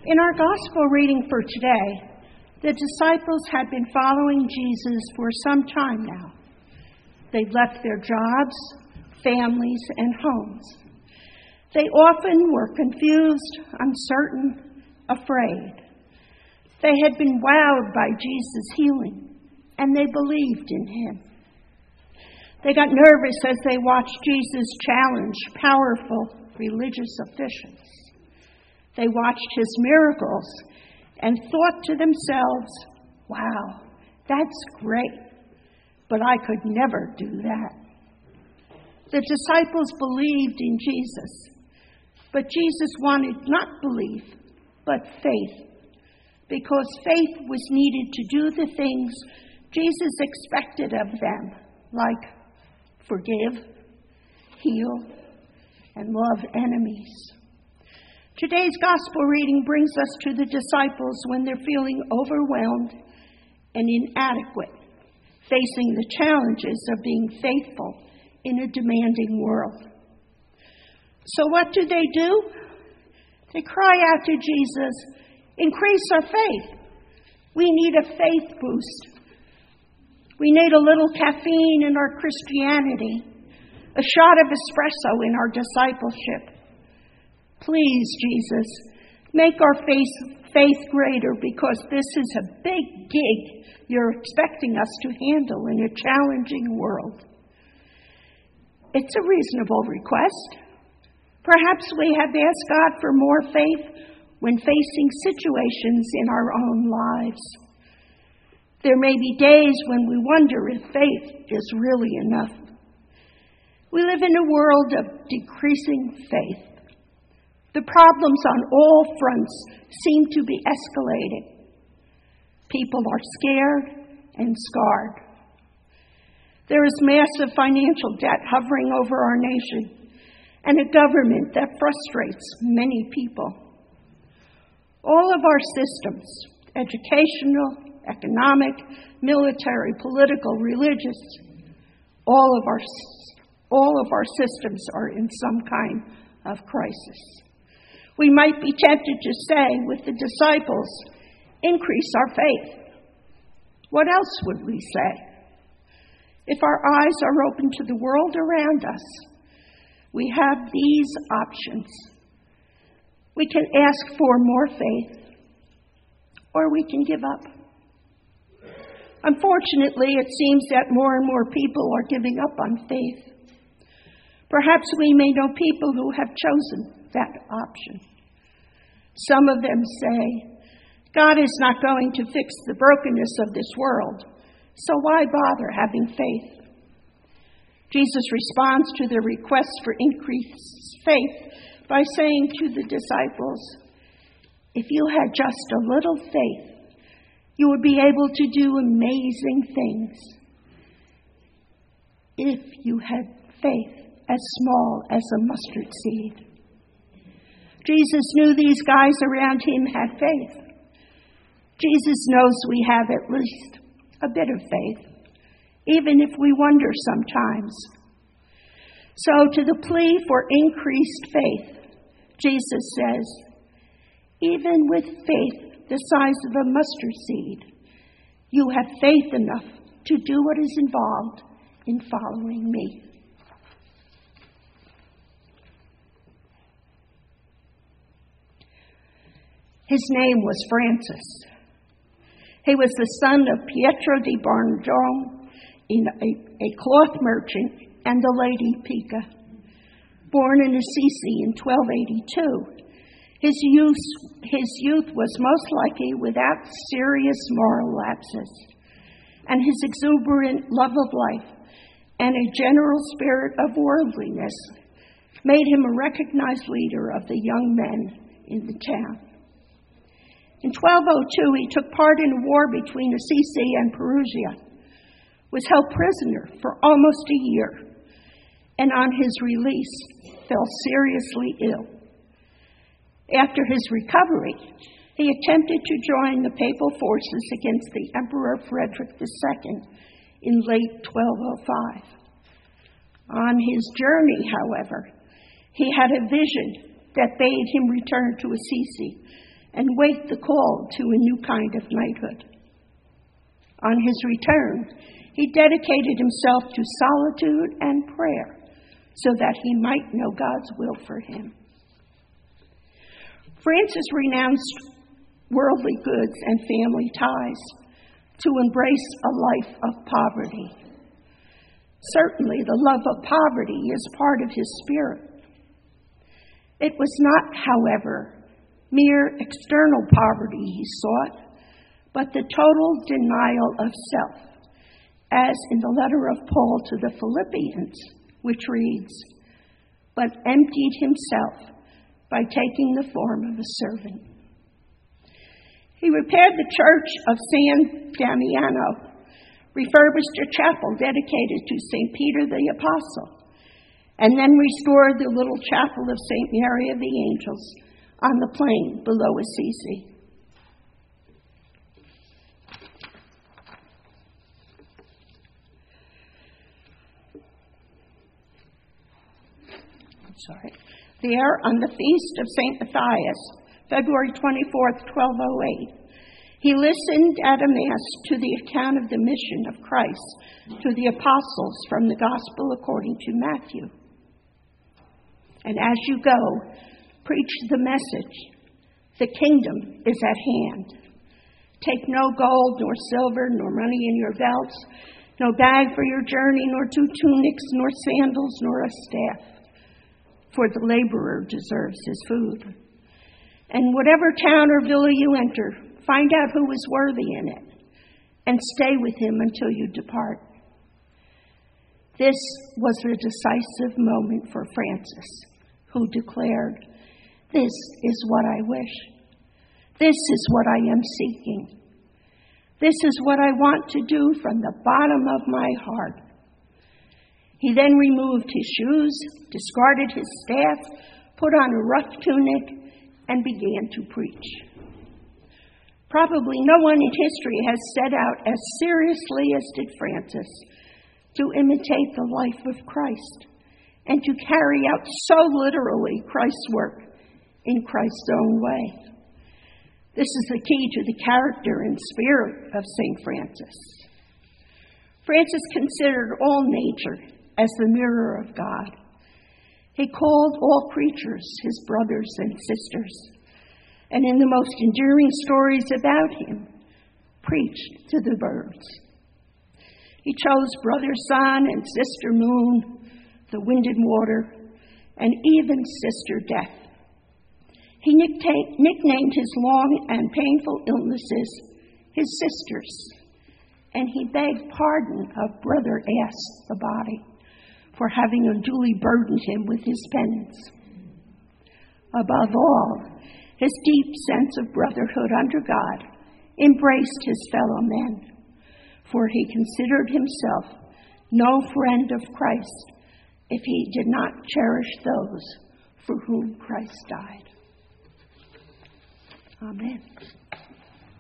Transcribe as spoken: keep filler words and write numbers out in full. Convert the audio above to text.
In our gospel reading for today, the disciples had been following Jesus for some time now. They'd left their jobs, families, and homes. They often were confused, uncertain, afraid. They had been wowed by Jesus' healing, and they believed in him. They got nervous as they watched Jesus challenge powerful religious officials. They watched his miracles and thought to themselves, wow, that's great, but I could never do that. The disciples believed in Jesus, but Jesus wanted not belief, but faith, because faith was needed to do the things Jesus expected of them, like forgive, heal, and love enemies. Today's gospel reading brings us to the disciples when they're feeling overwhelmed and inadequate, facing the challenges of being faithful in a demanding world. So what do they do? They cry out to Jesus, increase our faith. We need a faith boost. We need a little caffeine in our Christianity, a shot of espresso in our discipleship. Please, Jesus, make our faith, faith greater, because this is a big gig you're expecting us to handle in a challenging world. It's a reasonable request. Perhaps we have asked God for more faith when facing situations in our own lives. There may be days when we wonder if faith is really enough. We live in a world of decreasing faith. The problems on all fronts seem to be escalating. People are scared and scarred. There is massive financial debt hovering over our nation and a government that frustrates many people. All of our systems, educational, economic, military, political, religious, all of our, all of our systems are in some kind of crisis. We might be tempted to say with the disciples, increase our faith. What else would we say? If our eyes are open to the world around us, we have these options. We can ask for more faith, or we can give up. Unfortunately, it seems that more and more people are giving up on faith. Perhaps we may know people who have chosen that option. Some of them say, God is not going to fix the brokenness of this world, so why bother having faith? Jesus responds to their request for increased faith by saying to the disciples, if you had just a little faith, you would be able to do amazing things. If you had faith as small as a mustard seed. Jesus knew these guys around him had faith. Jesus knows we have at least a bit of faith, even if we wonder sometimes. So to the plea for increased faith, Jesus says, even with faith the size of a mustard seed, you have faith enough to do what is involved in following me. His name was Francis. He was the son of Pietro di Barnjong, a, a cloth merchant, and the Lady Pica. Born in Assisi in twelve eighty-two, his youth, his youth was most likely without serious moral lapses, and his exuberant love of life and a general spirit of worldliness made him a recognized leader of the young men in the town. In twelve oh two, he took part in a war between Assisi and Perugia, was held prisoner for almost a year, and on his release fell seriously ill. After his recovery, he attempted to join the papal forces against the Emperor Frederick the Second in late twelve oh five. On his journey, however, he had a vision that bade him return to Assisi and wait the call to a new kind of knighthood. On his return, he dedicated himself to solitude and prayer so that he might know God's will for him. Francis renounced worldly goods and family ties to embrace a life of poverty. Certainly, the love of poverty is part of his spirit. It was not, however, mere external poverty he sought, but the total denial of self, as in the letter of Paul to the Philippians, which reads, "But emptied himself by taking the form of a servant." He repaired the church of San Damiano, refurbished a chapel dedicated to Saint Peter the Apostle, and then restored the little chapel of Saint Mary of the Angels on the plain below Assisi. I'm sorry. There, on the feast of Saint Matthias, February twenty-fourth, twelve oh eight, he listened at a Mass to the account of the mission of Christ to the apostles from the Gospel according to Matthew. And as you go, preach the message. The kingdom is at hand. Take no gold, nor silver, nor money in your belts, no bag for your journey, nor two tunics, nor sandals, nor a staff. For the laborer deserves his food. And whatever town or villa you enter, find out who is worthy in it, and stay with him until you depart. This was a decisive moment for Francis, who declared, "This is what I wish. This is what I am seeking. This is what I want to do from the bottom of my heart." He then removed his shoes, discarded his staff, put on a rough tunic, and began to preach. Probably no one in history has set out as seriously as did Francis to imitate the life of Christ and to carry out so literally Christ's work in Christ's own way. This is the key to the character and spirit of Saint Francis. Francis considered all nature as the mirror of God. He called all creatures his brothers and sisters, and in the most endearing stories about him, preached to the birds. He chose brother sun and sister moon, the wind and water, and even sister death. He nicknamed his long and painful illnesses his sisters, and he begged pardon of brother Ass, the body, for having unduly burdened him with his penance. Above all, his deep sense of brotherhood under God embraced his fellow men, for he considered himself no friend of Christ if he did not cherish those for whom Christ died. Amen.